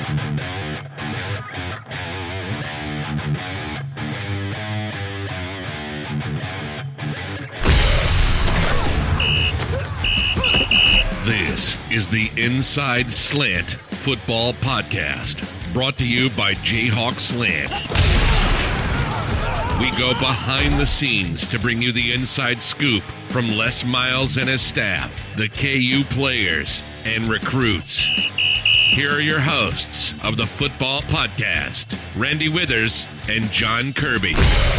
This is the Inside Slant Football Podcast, brought to you by Jayhawk Slant. We go behind the scenes to bring you the inside scoop from Les Miles and his staff, the KU players, and recruits. Here are your hosts of the Football Podcast, Randy Withers and John Kirby.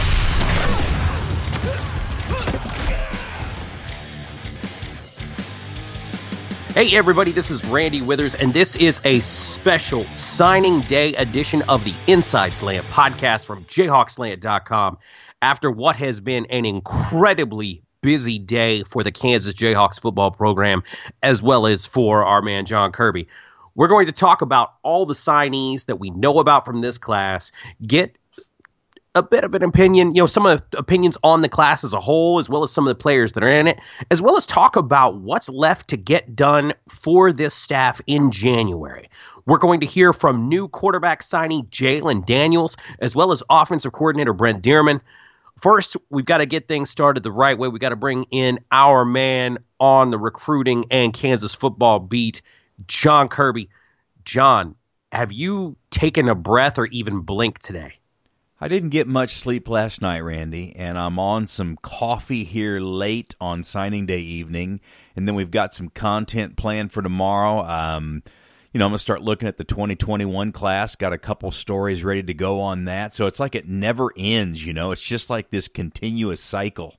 Hey everybody, this is Randy Withers, and this is a special signing day edition of the Inside Slant podcast from JayhawkSlant.com. After what has been an incredibly busy day for the Kansas Jayhawks football program, as well as for our man John Kirby. We're going to talk about all the signees that we know about from this class, get a bit of an opinion, some of the opinions on the class as a whole, as well as some of the players that are in it, as well as talk about what's left to get done for this staff in January. We're going to hear from new quarterback signee Jalen Daniels, as well as offensive coordinator Brent Dearmon. First, we've got to get things started the right way. We've got to bring in our man on the recruiting and Kansas football beat, John Kirby. John, have you taken a breath or even blinked today? I didn't get much sleep last night, Randy, and I'm on some coffee here late on signing day evening, and then we've got some content planned for tomorrow. I'm going to start looking at the 2021 class, got a couple stories ready to go on that, so it's like it never ends, It's just like this continuous cycle.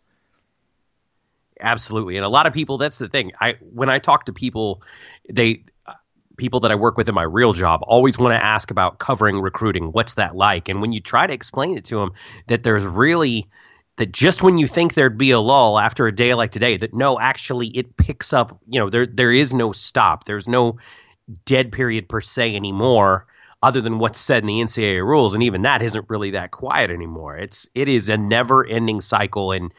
Absolutely, and a lot of people, that's the thing. When I talk to people, people that I work with in my real job always want to ask about covering recruiting. What's that like? And when you try to explain it to them, that just when you think there'd be a lull after a day like today, that no, actually it picks up, there is no stop. There's no dead period per se anymore, other than what's said in the NCAA rules. And even that isn't really that quiet anymore. It is a never ending cycle. And,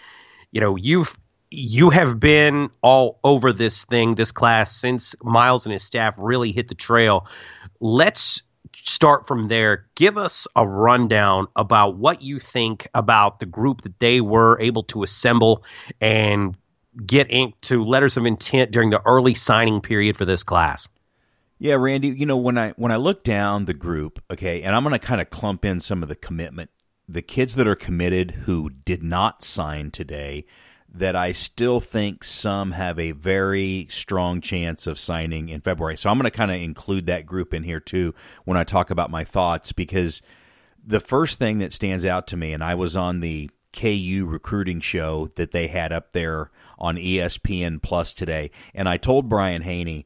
you have been all over this class, since Miles and his staff really hit the trail. Let's start from there. Give us a rundown about what you think about the group that they were able to assemble and get into letters of intent during the early signing period for this class. Yeah, Randy, when I look down the group, okay, and I'm going to kind of clump in some of the commitment, the kids that are committed who did not sign today, that I still think some have a very strong chance of signing in February. So I'm going to kind of include that group in here too when I talk about my thoughts, because the first thing that stands out to me, and I was on the KU recruiting show that they had up there on ESPN Plus today, and I told Brian Haney,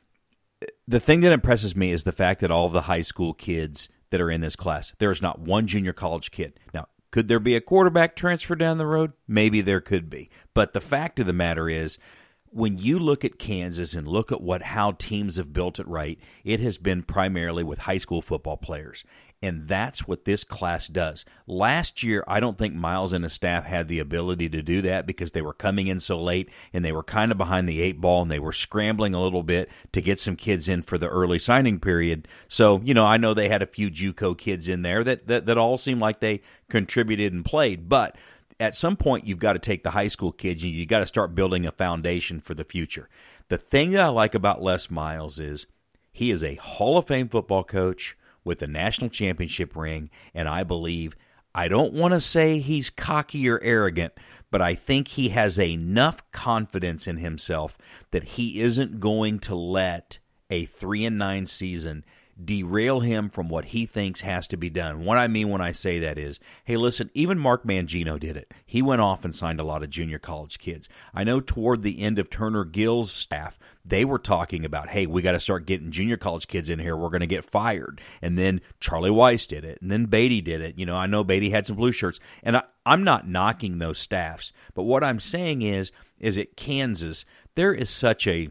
the thing that impresses me is the fact that all of the high school kids that are in this class, there is not one junior college kid. Now, could there be a quarterback transfer down the road? Maybe there could be. But the fact of the matter is, when you look at Kansas and look at how teams have built it right, it has been primarily with high school football players. And that's what this class does. Last year, I don't think Miles and his staff had the ability to do that because they were coming in so late and they were kind of behind the eight ball and they were scrambling a little bit to get some kids in for the early signing period. So, I know they had a few JUCO kids in there that all seemed like they contributed and played. But at some point, you've got to take the high school kids and you got to start building a foundation for the future. The thing that I like about Les Miles is he is a Hall of Fame football coach with a national championship ring, and I don't want to say he's cocky or arrogant, but I think he has enough confidence in himself that he isn't going to let a 3-9 season derail him from what he thinks has to be done. What I mean when I say that is, hey, listen, even Mark Mangino did it. He went off and signed a lot of junior college kids. I know toward the end of Turner Gill's staff, they were talking about, hey, we got to start getting junior college kids in here. We're going to get fired. And then Charlie Weiss did it. And then Beatty did it. I know Beatty had some blue shirts. And I'm not knocking those staffs. But what I'm saying is at Kansas, there is such an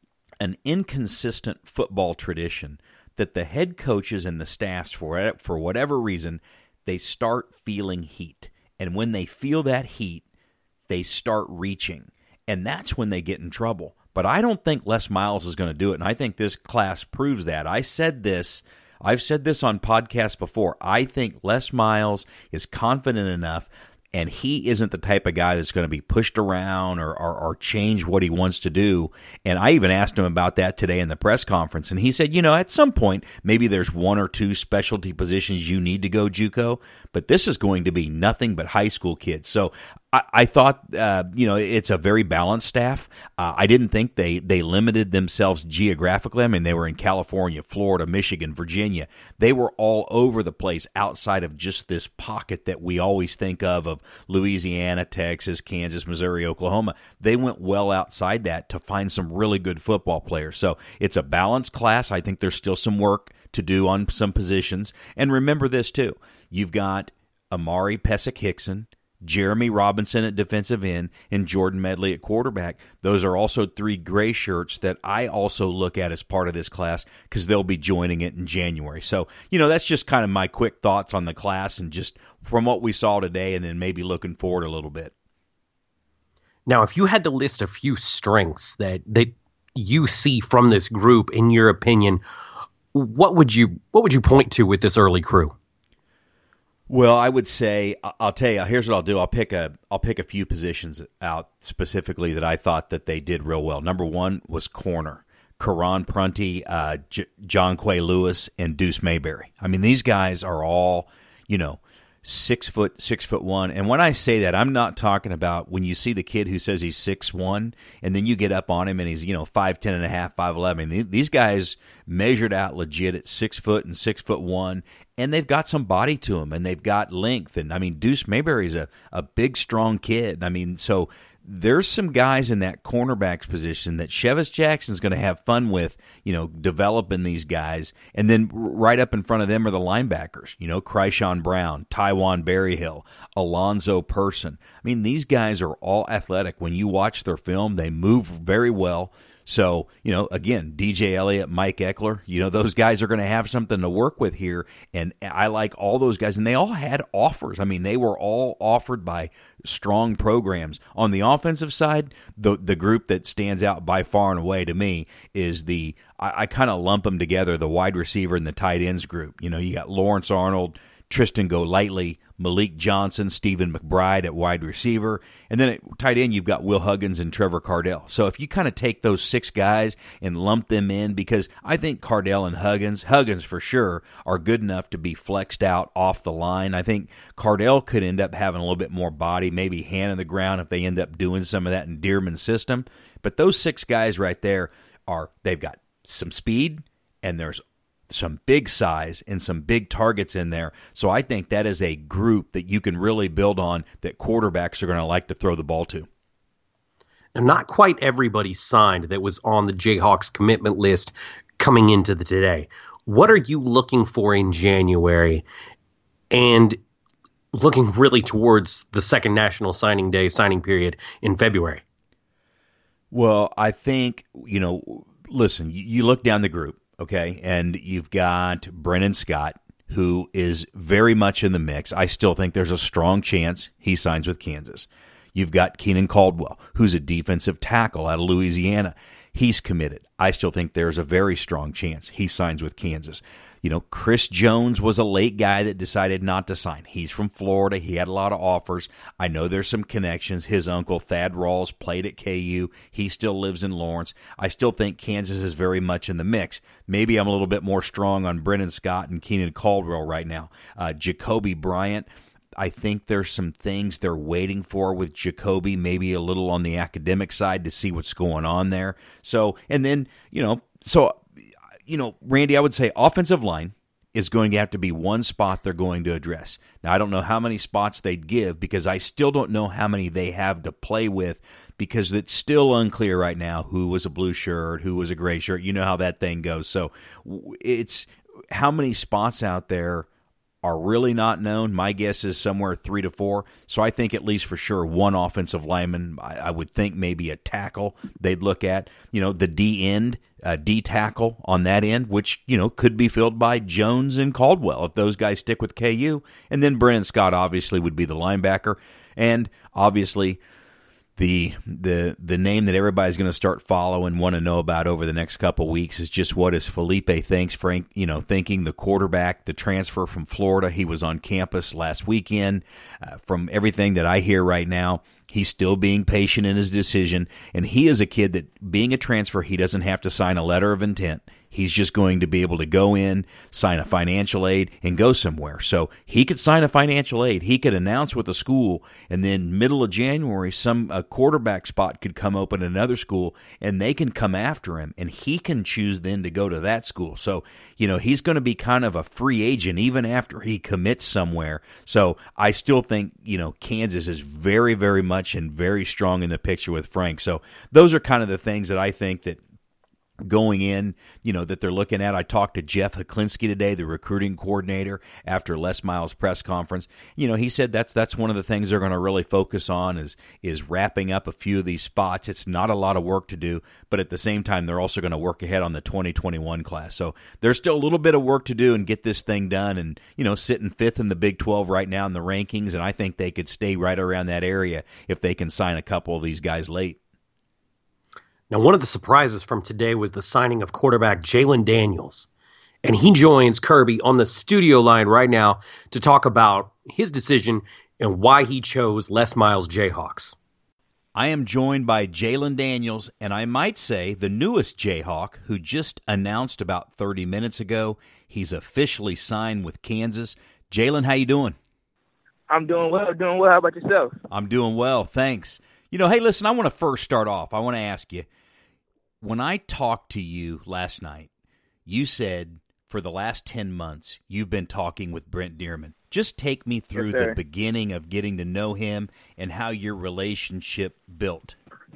inconsistent football tradition that the head coaches and the staffs, for whatever reason, they start feeling heat. And when they feel that heat, they start reaching. And that's when they get in trouble. But I don't think Les Miles is going to do it, and I think this class proves that. I said this I've said this on podcasts before. I think Les Miles is confident enough, and he isn't the type of guy that's going to be pushed around or change what he wants to do. And I even asked him about that today in the press conference, and he said, at some point, maybe there's one or two specialty positions you need to go JUCO, but this is going to be nothing but high school kids. So I thought, it's a very balanced staff. I didn't think they limited themselves geographically. I mean, they were in California, Florida, Michigan, Virginia. They were all over the place outside of just this pocket that we always think of Louisiana, Texas, Kansas, Missouri, Oklahoma. They went well outside that to find some really good football players. So it's a balanced class. I think there's still some work to do on some positions. And remember this, too. You've got Amari Pesic-Hickson, Jeremy Robinson at defensive end, and Jordan Medley at quarterback. Those are also 3 gray shirts that I also look at as part of this class because they'll be joining it in January. So, that's just kind of my quick thoughts on the class and just from what we saw today and then maybe looking forward a little bit. Now, if you had to list a few strengths that you see from this group, in your opinion, what would you point to with this early crew? Well, I would say, I'll tell you, here's what I'll do. I'll pick a few positions out specifically that I thought that they did real well. Number one was corner. Karan Prunty, John Quay Lewis, and Deuce Mayberry. I mean, these guys are all, 6'1". And when I say that, I'm not talking about when you see the kid who says he's 6'1", and then you get up on him and he's, 5'10 and a half, 5'11". These guys measured out legit at 6 foot and 6'1", and they've got some body to them, and they've got length. And I mean, Deuce Mayberry's a big, strong kid. I mean, so there's some guys in that cornerback's position that Chevis Jackson's going to have fun with, developing these guys. And then right up in front of them are the linebackers, Kryshawn Brown, Taiwan Berryhill, Alonzo Person. I mean, these guys are all athletic. When you watch their film, they move very well. So, again, DJ Elliott, Mike Eckler, those guys are going to have something to work with here. And I like all those guys. And they all had offers. I mean, they were all offered by strong programs. On the offensive side, the group that stands out by far and away to me is I kind of lump them together, the wide receiver and the tight ends group. You got Lawrence Arnold, Tristan Golightly, Malik Johnson, Stephen McBride at wide receiver. And then at tight end, you've got Will Huggins and Trevor Cardell. So if you kind of take those 6 guys and lump them in, because I think Cardell and Huggins for sure, are good enough to be flexed out off the line. I think Cardell could end up having a little bit more body, maybe hand in the ground if they end up doing some of that in Dearman's system. But those 6 guys right there they've got some speed, and there's some big size and some big targets in there. So I think that is a group that you can really build on, that quarterbacks are going to like to throw the ball to. Now, not quite everybody signed that was on the Jayhawks commitment list coming into today. What are you looking for in January and looking really towards the second National Signing Day signing period in February? Well, I think, listen, you look down the group. Okay, and you've got Brennan Scott, who is very much in the mix. I still think there's a strong chance he signs with Kansas. You've got Keenan Caldwell, who's a defensive tackle out of Louisiana. He's committed. I still think there's a very strong chance he signs with Kansas. Chris Jones was a late guy that decided not to sign. He's from Florida. He had a lot of offers. I know there's some connections. His uncle, Thad Rawls, played at KU. He still lives in Lawrence. I still think Kansas is very much in the mix. Maybe I'm a little bit more strong on Brennan Scott and Keenan Caldwell right now. Jacoby Bryant, I think there's some things they're waiting for with Jacoby, maybe a little on the academic side to see what's going on there. So, and then, Randy, I would say offensive line is going to have to be one spot they're going to address. Now, I don't know how many spots they'd give because I still don't know how many they have to play with because it's still unclear right now who was a blue shirt, who was a gray shirt. You know how that thing goes. So it's how many spots out there are really not known. My guess is somewhere 3 to 4. So I think at least for sure one offensive lineman. I would think maybe a tackle they'd look at. The D end, D tackle on that end, which could be filled by Jones and Caldwell if those guys stick with KU. And then Brennan Scott obviously would be the linebacker. And obviously The name that everybody's going to start following, want to know about over the next couple weeks is just what is Felipe thinking, the quarterback, the transfer from Florida. He was on campus last weekend. From everything that I hear right now, he's still being patient in his decision, and he is a kid that, being a transfer, he doesn't have to sign a letter of intent. He's just going to be able to go in, sign a financial aid, and go somewhere. So he could sign a financial aid. He could announce with a school, and then middle of January, a quarterback spot could come open at another school, and they can come after him, and he can choose then to go to that school. So, he's going to be kind of a free agent even after he commits somewhere. So I still think, Kansas is very, very much and very strong in the picture with Frank. So those are kind of the things that I think that going in, that they're looking at. I talked to Jeff Heklinski today, the recruiting coordinator, after Les Miles' press conference. He said that's one of the things they're going to really focus on is wrapping up a few of these spots. It's not a lot of work to do, but at the same time, they're also going to work ahead on the 2021 class. So there's still a little bit of work to do and get this thing done. And, sitting fifth in the Big 12 right now in the rankings, and I think they could stay right around that area if they can sign a couple of these guys late. Now, one of the surprises from today was the signing of quarterback Jalen Daniels. And he joins Kirby on the studio line right now to talk about his decision and why he chose Les Miles Jayhawks. I am joined by Jalen Daniels, and I might say the newest Jayhawk, who just announced about 30 minutes ago he's officially signed with Kansas. Jalen, how you doing? I'm doing well. How about yourself? I'm doing well, thanks. Hey, listen, I want to first start off. I want to ask you, when I talked to you last night, you said for the last 10 months you've been talking with Brent Dearmon. Just take me through the beginning of getting to know him and how your relationship built.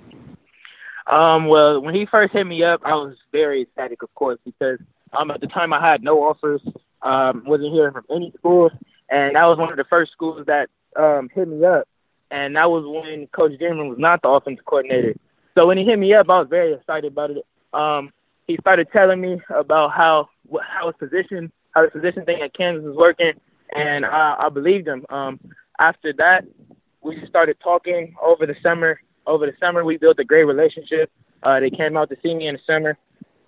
Well, when he first hit me up, I was very ecstatic, of course, because at the time I had no offers, wasn't hearing from any schools, and that was one of the first schools that hit me up, and that was when Coach Dearmon was not the offensive coordinator. So when he hit me up, I was very excited about it. He started telling me about how the position thing at Kansas was working, and I believed him. After that, we just started talking over the summer. Over the summer, we built a great relationship. They came out to see me in the summer,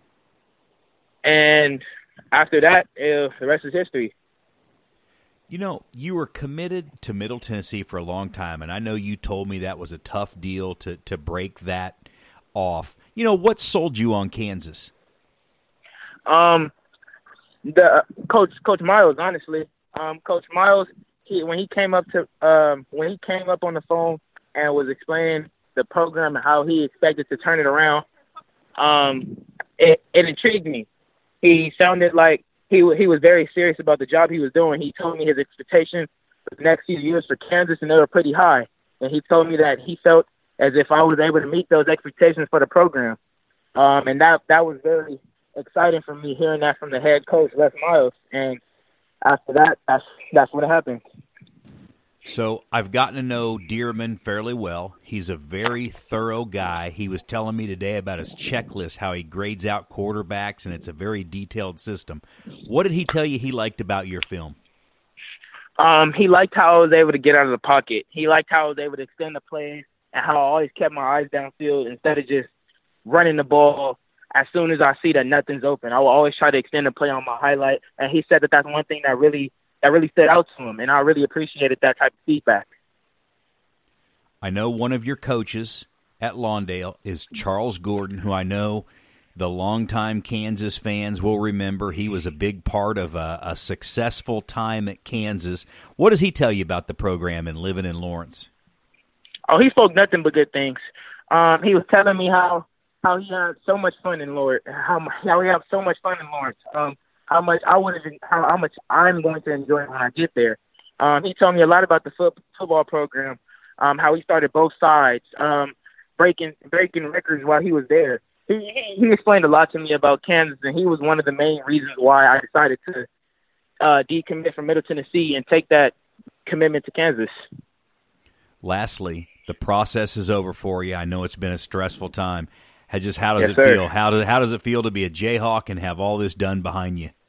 and after that, the rest is history. You were committed to Middle Tennessee for a long time, and I know you told me that was a tough deal to break that off. What sold you on Kansas? The Coach Miles, honestly. Coach Miles, when he came up on the phone and was explaining the program and how he expected to turn it around, it intrigued me. He sounded like he was very serious about the job he was doing. He told me his expectations for the next few years for Kansas, and they were pretty high. And he told me that he felt as if I was able to meet those expectations for the program. And that was very exciting for me, hearing that from the head coach, Les Miles. And after that, that's what happened. So I've gotten to know Dearmon fairly well. He's a very thorough guy. He was telling me today about his checklist, how he grades out quarterbacks, and it's a very detailed system. What did he tell you he liked about your film? He liked how I was able to get out of the pocket. He liked how I was able to extend the plays and how I always kept my eyes downfield instead of just running the ball as soon as I see that nothing's open. I will always try to extend the play on my highlight, and he said that that's one thing that really stood out to him, and I really appreciated that type of feedback. I know one of your coaches at Lawndale is Charles Gordon, who I know the longtime Kansas fans will remember. He was a big part of a successful time at Kansas. What does he tell you about the program and living in Lawrence? Oh, he spoke nothing but good things. He was telling me how he had so much fun in Lawrence, how he had so much fun in Lawrence. How much I'm going to enjoy when I get there. He told me a lot about the football program, how he started both sides, breaking records while he was there. He explained a lot to me about Kansas, and he was one of the main reasons why I decided to decommit from Middle Tennessee and take that commitment to Kansas. Lastly, the process is over for you. I know it's been a stressful time. How does it feel? How does it feel to be a Jayhawk and have all this done behind you?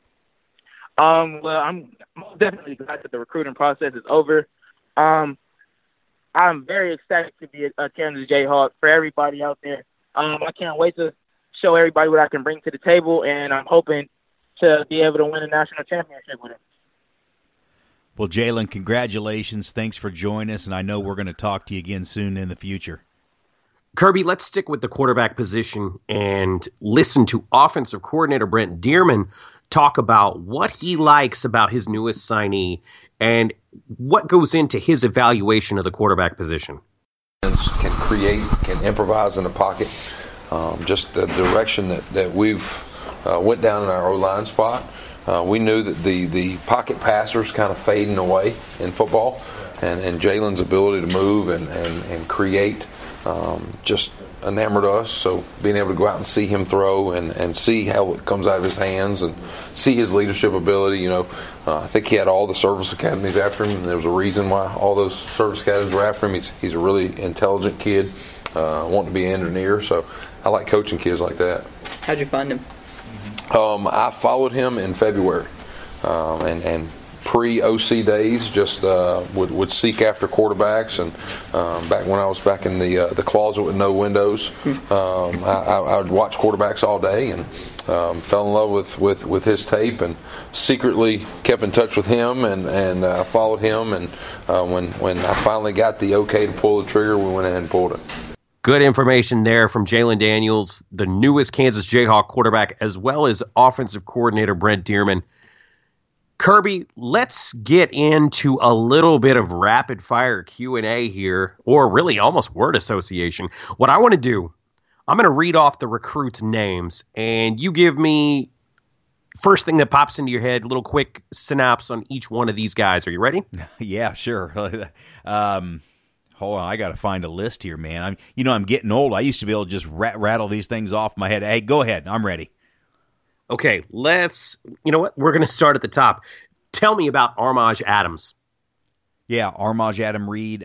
Well, I'm definitely glad that the recruiting process is over. I'm very excited to be a Kansas Jayhawk. For everybody out there, I can't wait to show everybody what I can bring to the table, and I'm hoping to be able to win a national championship with it. Well, Jalen, congratulations. Thanks for joining us, and I know we're going to talk to you again soon in the future. Kirby, let's stick with the quarterback position and listen to offensive coordinator Brent Dearmon talk about what he likes about his newest signee and what goes into his evaluation of the quarterback position. Can create, can improvise in the pocket. Just the direction that we've went down in our O-line spot. We knew that the pocket passers kind of fading away in football, and Jalen's ability to move and create just enamored us. So being able to go out and see him throw and see how it comes out of his hands and see his leadership ability, I think he had all the service academies after him, and there was a reason why all those service academies were after him. He's a really intelligent kid, wanting to be an engineer. So I like coaching kids like that. How'd you find him? I followed him in February, and pre-OC days, just would seek after quarterbacks. And back when I was back in the closet with no windows, I would watch quarterbacks all day, and fell in love with his tape, and secretly kept in touch with him, and followed him. And when I finally got the okay to pull the trigger, we went ahead and pulled it. Good information there from Jalen Daniels, the newest Kansas Jayhawk quarterback, as well as offensive coordinator Brent Dearmon. Kirby, let's get into a little bit of rapid-fire Q&A here, or really almost word association. What I want to do, I'm going to read off the recruits' names, and you give me first thing that pops into your head, a little quick synopsis on each one of these guys. Are you ready? Yeah, sure. Hold on, I got to find a list here, man. I'm getting old. I used to be able to just rattle these things off my head. Hey, go ahead. I'm ready. Okay, you know what? We're going to start at the top. Tell me about Armaj Adams. Yeah, Armaj Adam Reed,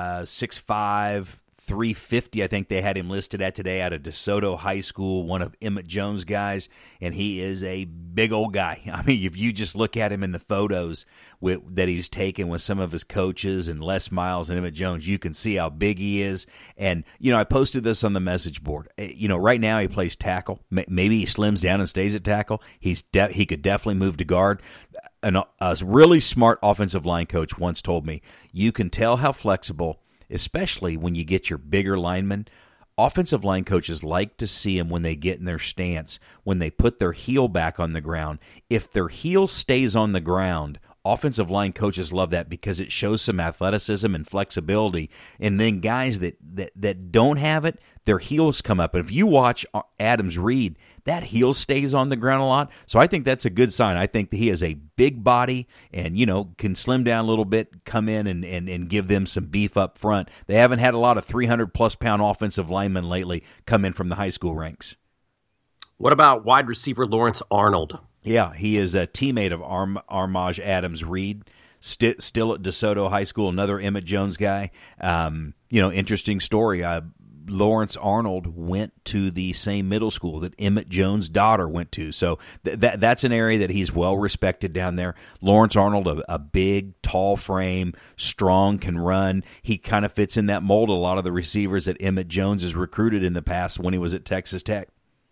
6'5", 350, I think they had him listed at today, out of DeSoto High School, one of Emmett Jones' guys, and he is a big old guy. I mean, if you just look at him in the photos that he's taken with some of his coaches and Les Miles and Emmett Jones, you can see how big he is. And, I posted this on the message board. Right now he plays tackle. Maybe he slims down and stays at tackle. He could definitely move to guard. A really smart offensive line coach once told me, you can tell how flexible, especially when you get your bigger linemen. Offensive line coaches like to see them when they get in their stance, when they put their heel back on the ground. If their heel stays on the ground, offensive line coaches love that because it shows some athleticism and flexibility. And then guys that don't have it, their heels come up. And if you watch Adams Reed, that heel stays on the ground a lot. So I think that's a good sign. I think that he has a big body and, can slim down a little bit, come in and give them some beef up front. They haven't had a lot of 300-plus pound offensive linemen lately come in from the high school ranks. What about wide receiver Lawrence Arnold? Yeah, he is a teammate of Armaj Adams Reed, still at DeSoto High School, another Emmett Jones guy. Interesting story. Lawrence Arnold went to the same middle school that Emmett Jones' daughter went to. So that's an area that he's well respected down there. Lawrence Arnold, a big, tall frame, strong, can run. He kind of fits in that mold of a lot of the receivers that Emmett Jones has recruited in the past when he was at Texas Tech.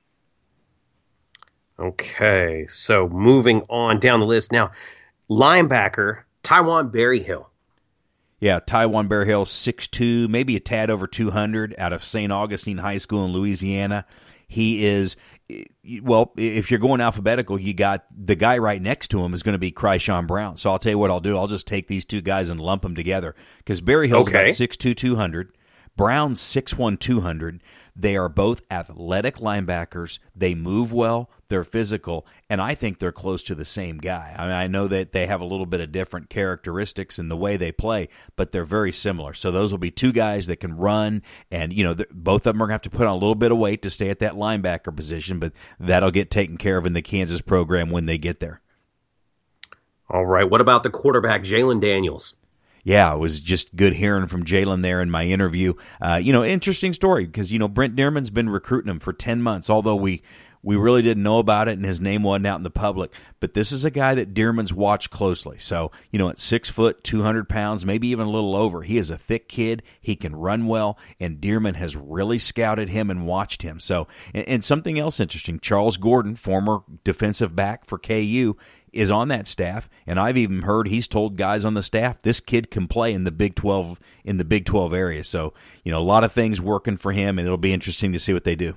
Okay, so moving on down the list now, linebacker Taiwan Berryhill. Yeah, Taiwan Berryhill, 6'2", maybe a tad over 200, out of St. Augustine High School in Louisiana. He is, well, if you're going alphabetical, you got the guy right next to him is going to be Kryshawn Brown. So I'll tell you what I'll do. I'll just take these two guys and lump them together because Berryhill's about 6'2", 200. Brown's 6'1", 200. They are both athletic linebackers. They move well. They're physical, and I think they're close to the same guy. I mean, I know that they have a little bit of different characteristics in the way they play, but they're very similar. So those will be two guys that can run, and both of them are going to have to put on a little bit of weight to stay at that linebacker position, but that'll get taken care of in the Kansas program when they get there. All right, what about the quarterback, Jalen Daniels? Yeah, it was just good hearing from Jalen there in my interview. Interesting story because, Brent Dearmon's been recruiting him for 10 months, although we We really didn't know about it, and his name wasn't out in the public. But this is a guy that Dearman's watched closely. So, at 6 foot, 200 pounds, maybe even a little over, he is a thick kid. He can run well, and Dearman has really scouted him and watched him. So, and something else interesting, Charles Gordon, former defensive back for KU, is on that staff, and I've even heard he's told guys on the staff this kid can play in the Big 12 area. So, a lot of things working for him, and it'll be interesting to see what they do.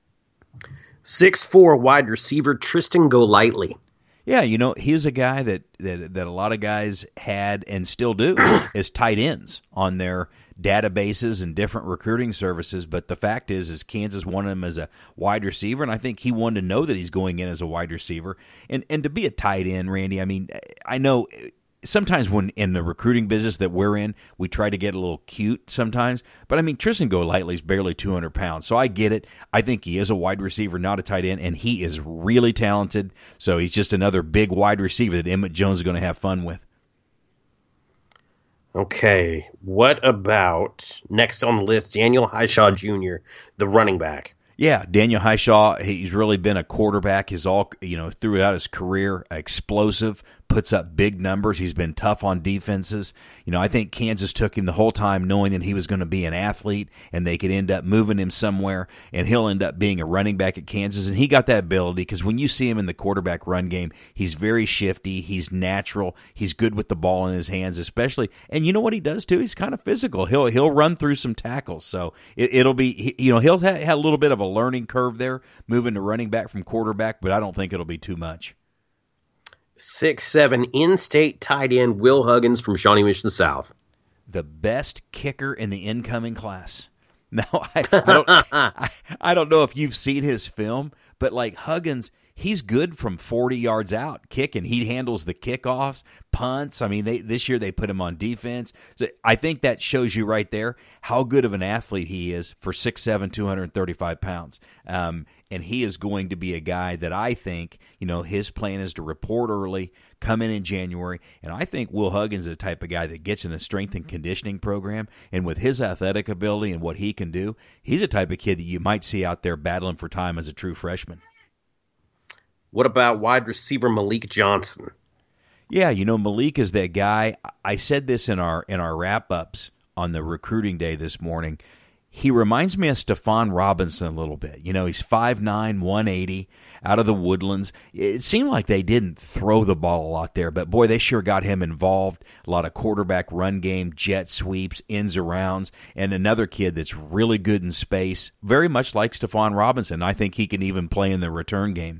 6'4" wide receiver Tristan Golightly. Yeah, he's a guy that a lot of guys had and still do as tight ends on their databases and different recruiting services. But the fact is Kansas wanted him as a wide receiver, and I think he wanted to know that he's going in as a wide receiver. And to be a tight end, Randy, I mean, I know sometimes when in the recruiting business that we're in, we try to get a little cute sometimes. But, I mean, Tristan Golightly's barely 200 pounds, so I get it. I think he is a wide receiver, not a tight end, and he is really talented. So he's just another big wide receiver that Emmett Jones is going to have fun with. Okay, what about next on the list, Daniel Highshaw Jr., the running back? Yeah, Daniel Highshaw, he's really been a quarterback throughout his career, explosive, puts up big numbers. He's been tough on defenses. I think Kansas took him the whole time knowing that he was going to be an athlete and they could end up moving him somewhere and he'll end up being a running back at Kansas. And he got that ability because when you see him in the quarterback run game, he's very shifty. He's natural. He's good with the ball in his hands, especially. And you know what he does too? He's kind of physical. He'll run through some tackles. So it'll be, he'll have a little bit of a learning curve there, moving to running back from quarterback, but I don't think it'll be too much. 6'7" in-state tight end Will Huggins from Shawnee Mission South. The best kicker in the incoming class. Now, I don't know if you've seen his film, but like Huggins, he's good from 40 yards out kicking. He handles the kickoffs, punts. I mean, this year they put him on defense. So I think that shows you right there how good of an athlete he is for 6'7", 235 pounds. And he is going to be a guy that I think, his plan is to report early, come in January. And I think Will Huggins is the type of guy that gets in a strength and conditioning program. And with his athletic ability and what he can do, he's a type of kid that you might see out there battling for time as a true freshman. What about wide receiver Malik Johnson? Yeah, Malik is that guy. I said this in our wrap-ups on the recruiting day this morning. He reminds me of Stephon Robinson a little bit. He's 5'9", 180, out of the Woodlands. It seemed like they didn't throw the ball a lot there, but boy, they sure got him involved. A lot of quarterback run game, jet sweeps, ins arounds, and another kid that's really good in space, very much like Stephon Robinson. I think he can even play in the return game.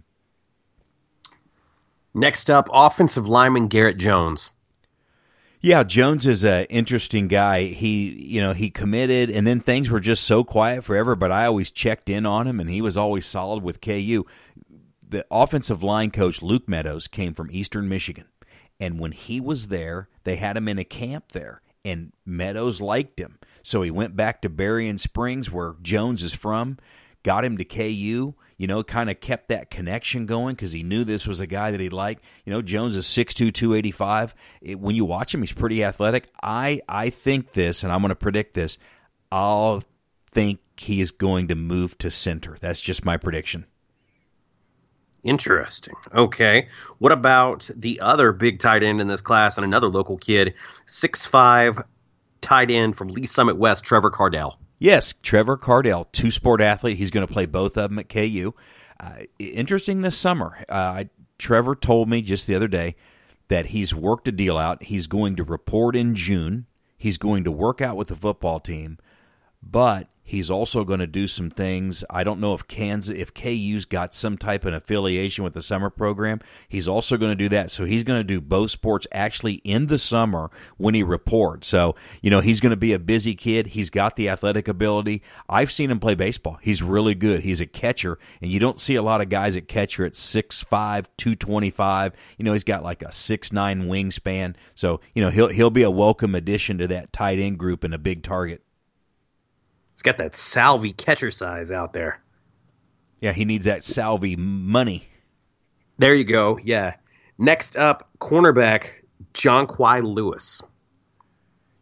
Next up, offensive lineman Garrett Jones. Yeah, Jones is an interesting guy. He committed, and then things were just so quiet forever, but I always checked in on him, and he was always solid with KU. The offensive line coach, Luke Meadows, came from Eastern Michigan, and when he was there, they had him in a camp there, and Meadows liked him. So he went back to Berrien Springs, where Jones is from, got him to KU, kind of kept that connection going because he knew this was a guy that he'd like. Jones is 6'2", 285. When you watch him, he's pretty athletic. I think this, and I'm going to predict this, I'll think he is going to move to center. That's just my prediction. Interesting. Okay. What about the other big tight end in this class and another local kid, 6'5", tight end from Lee Summit West, Trevor Cardell? Yes, Trevor Cardell, two-sport athlete. He's going to play both of them at KU. Interesting this summer. Trevor told me just the other day that he's worked a deal out. He's going to report in June. He's going to work out with the football team, but he's also going to do some things. I don't know if KU's got some type of affiliation with the summer program. He's also going to do that. So he's going to do both sports actually in the summer when he reports. So, he's going to be a busy kid. He's got the athletic ability. I've seen him play baseball. He's really good. He's a catcher, and you don't see a lot of guys at catcher at 6'5", 225. He's got like a 6'9" wingspan. So, he'll be a welcome addition to that tight end group and a big target. He's got that Salvi catcher size out there. Yeah, he needs that Salvi money. There you go, yeah. Next up, cornerback Jonquai Lewis.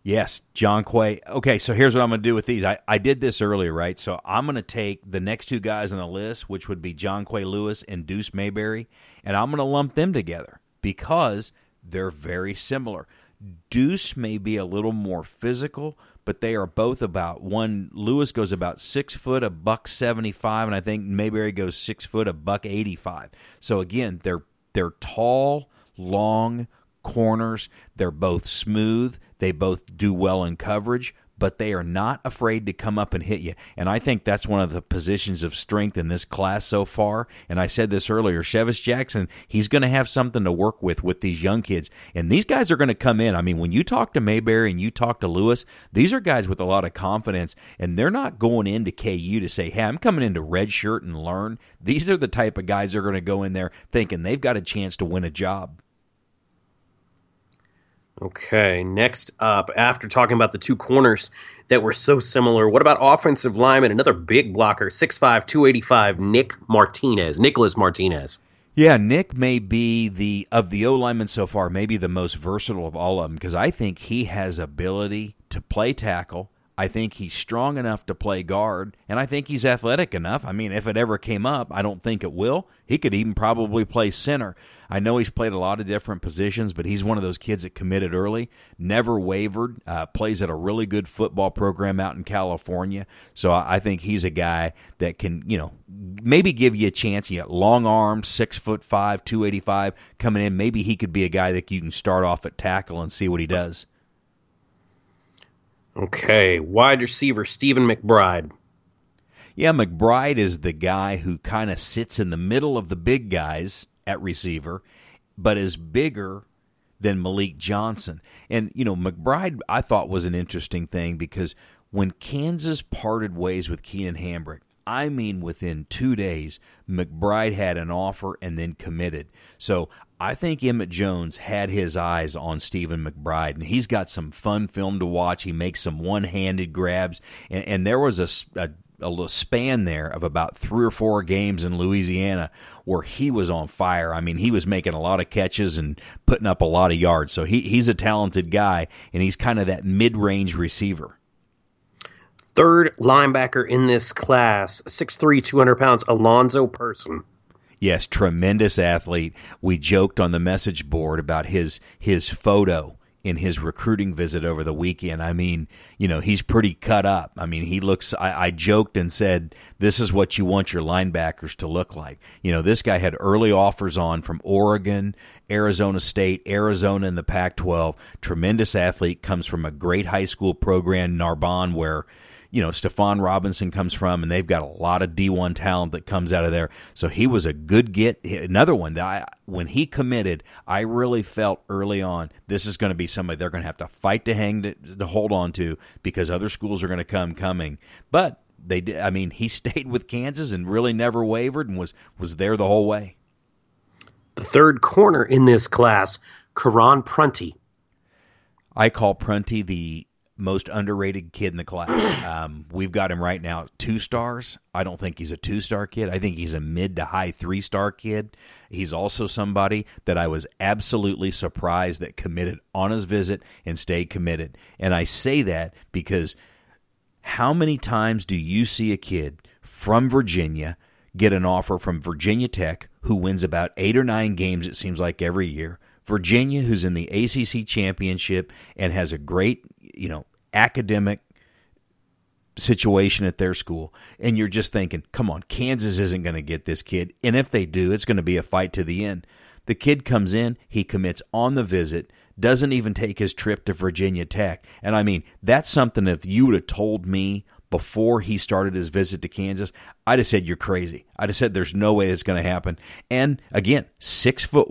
Yes, John Quay. Okay, so here's what I'm going to do with these. I did this earlier, right? So I'm going to take the next two guys on the list, which would be John Quay Lewis and Deuce Mayberry, and I'm going to lump them together because they're very similar. Deuce may be a little more physical, but they are both about one. Lewis goes about 6 foot, $175, and I think Mayberry goes 6 foot, $185. So again, they're tall, long corners. They're both smooth. They both do well in coverage, but they are not afraid to come up and hit you. And I think that's one of the positions of strength in this class so far. And I said this earlier, Chevis Jackson, he's going to have something to work with these young kids. And these guys are going to come in. I mean, when you talk to Mayberry and you talk to Lewis, these are guys with a lot of confidence, and they're not going into KU to say, hey, I'm coming into red shirt and learn. These are the type of guys that are going to go in there thinking they've got a chance to win a job. Okay, next up, after talking about the two corners that were so similar, what about offensive lineman, another big blocker, 6'5", 285, Nicholas Martinez? Yeah, Nick may be of the O-linemen so far, maybe the most versatile of all of them, because I think he has ability to play tackle. I think he's strong enough to play guard, and I think he's athletic enough. I mean, if it ever came up, I don't think it will. He could even probably play center. I know he's played a lot of different positions, but he's one of those kids that committed early, never wavered, plays at a really good football program out in California. So I think he's a guy that can, maybe give you a chance. You got long arms, 6'5", 285 coming in. Maybe he could be a guy that you can start off at tackle and see what he does. Okay, wide receiver, Stephen McBride. Yeah, McBride is the guy who kind of sits in the middle of the big guys at receiver, but is bigger than Malik Johnson. And, McBride I thought was an interesting thing because when Kansas parted ways with Keenan Hambrick, I mean within 2 days, McBride had an offer and then committed. So I think Emmett Jones had his eyes on Stephen McBride, and he's got some fun film to watch. He makes some one-handed grabs, and there was a little span there of about 3 or 4 games in Louisiana where he was on fire. I mean, he was making a lot of catches and putting up a lot of yards. So he's a talented guy, and he's kind of that mid-range receiver. Third linebacker in this class, 6'3", 200 pounds, Alonzo Person. Yes, tremendous athlete. We joked on the message board about his photo in his recruiting visit over the weekend. I mean, he's pretty cut up. I mean, he looks, I joked and said, this is what you want your linebackers to look like. This guy had early offers on from Oregon, Arizona State, Arizona in the Pac-12. Tremendous athlete, comes from a great high school program, Narbonne, where Stephon Robinson comes from, and they've got a lot of D1 talent that comes out of there. So he was a good get. Another one that when he committed, I really felt early on this is going to be somebody they're going to have to fight to hold on to because other schools are going to coming. But they did. I mean, he stayed with Kansas and really never wavered and was there the whole way. The third corner in this class, Karan Prunty. I call Prunty the most underrated kid in the class. We've got him right now 2 stars. I don't think he's a 2-star kid. I think he's a mid to high 3-star kid. He's also somebody that I was absolutely surprised that committed on his visit and stayed committed. And I say that because how many times do you see a kid from Virginia get an offer from Virginia Tech who wins about 8 or 9 games, it seems like, every year? Virginia, who's in the ACC championship and has a great, academic situation at their school, and you're just thinking, come on, Kansas isn't going to get this kid, and if they do, it's going to be a fight to the end. The kid comes in, he commits on the visit, doesn't even take his trip to Virginia Tech, and I mean, that's something if you would have told me before he started his visit to Kansas, I'd have said you're crazy. I'd have said there's no way it's going to happen. And again, 6'1",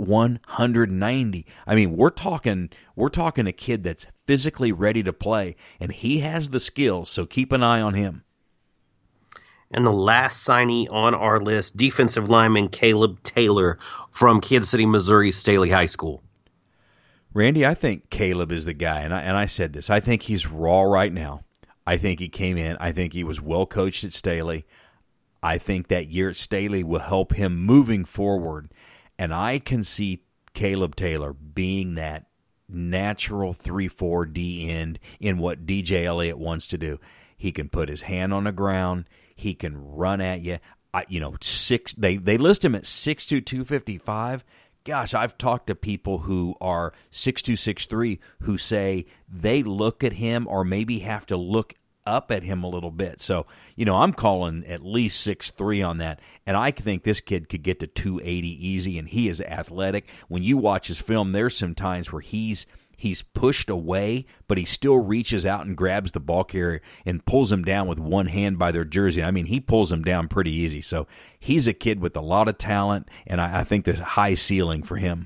190. I mean, we're talking a kid that's physically ready to play, and he has the skills. So keep an eye on him. And the last signee on our list, defensive lineman Caleb Taylor from Kansas City, Missouri, Staley High School. Randy, I think Caleb is the guy, and I said this. I think he's raw right now. I think he came in. I think he was well coached at Staley. I think that year at Staley will help him moving forward. And I can see Caleb Taylor being that natural 3-4 D end in what DJ Elliott wants to do. He can put his hand on the ground. He can run at you. They list him at 6'2", 255. Gosh, I've talked to people who are 6'2", 6'3", who say they look at him or maybe have to look up at him a little bit. So, I'm calling at least 6'3" on that, and I think this kid could get to 280 easy, and he is athletic. When you watch his film, there's some times where he's pushed away, but he still reaches out and grabs the ball carrier and pulls him down with one hand by their jersey. I mean, he pulls him down pretty easy. So he's a kid with a lot of talent, and I think there's a high ceiling for him.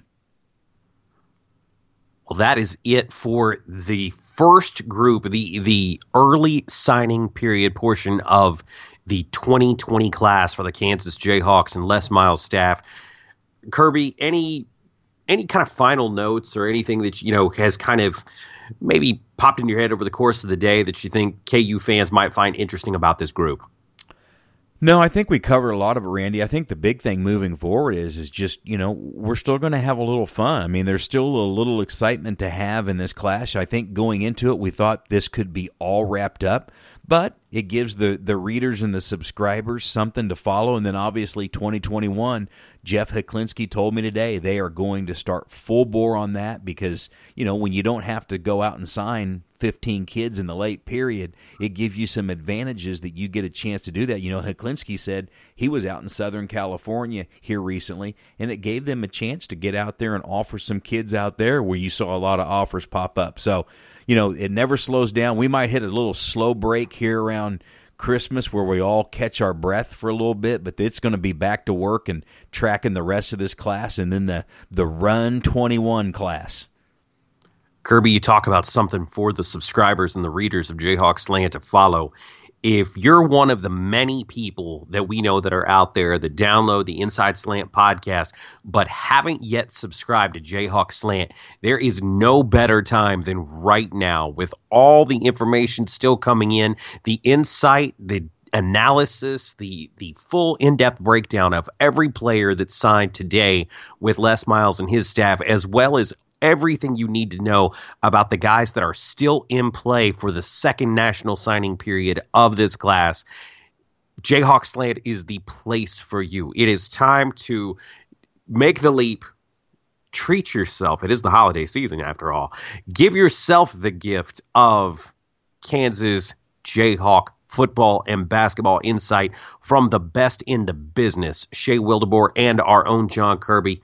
Well, that is it for the first group, the early signing period portion of the 2020 class for the Kansas Jayhawks and Les Miles staff. Kirby, any kind of final notes or anything that, has kind of maybe popped in your head over the course of the day that you think KU fans might find interesting about this group? No, I think we covered a lot of it, Randy. I think the big thing moving forward is just, we're still going to have a little fun. I mean, there's still a little excitement to have in this class. I think going into it, we thought this could be all wrapped up, but it gives the readers and the subscribers something to follow. And then obviously 2021, Jeff Heklinski told me today they are going to start full bore on that because, when you don't have to go out and sign 15 kids in the late period, it gives you some advantages that you get a chance to do that. Heklinski said he was out in Southern California here recently, and it gave them a chance to get out there and offer some kids out there where you saw a lot of offers pop up. So, it never slows down. We might hit a little slow break here around Christmas where we all catch our breath for a little bit, but it's going to be back to work and tracking the rest of this class and then the Run 21 class. Kirby, you talk about something for the subscribers and the readers of Jayhawk Slant to follow. If you're one of the many people that we know that are out there that download the Inside Slant podcast but haven't yet subscribed to Jayhawk Slant, there is no better time than right now with all the information still coming in, the insight, the analysis, the full in-depth breakdown of every player that's signed today with Les Miles and his staff, as well as everything you need to know about the guys that are still in play for the second national signing period of this class. Jayhawk Slant is the place for you. It is time to make the leap. Treat yourself. It is the holiday season, after all. Give yourself the gift of Kansas Jayhawk football and basketball insight from the best in the business, Shea Wildeboer and our own John Kirby.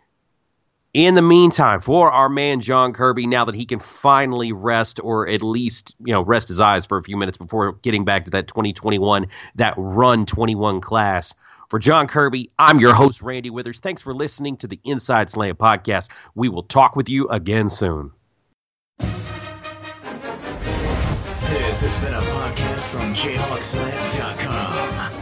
In the meantime, for our man John Kirby, now that he can finally rest, or at least, rest his eyes for a few minutes before getting back to that 2021, that Run 21 class. For John Kirby, I'm your host, Randy Withers. Thanks for listening to the Inside Slant podcast. We will talk with you again soon. This has been a podcast from JayhawkSlant.com.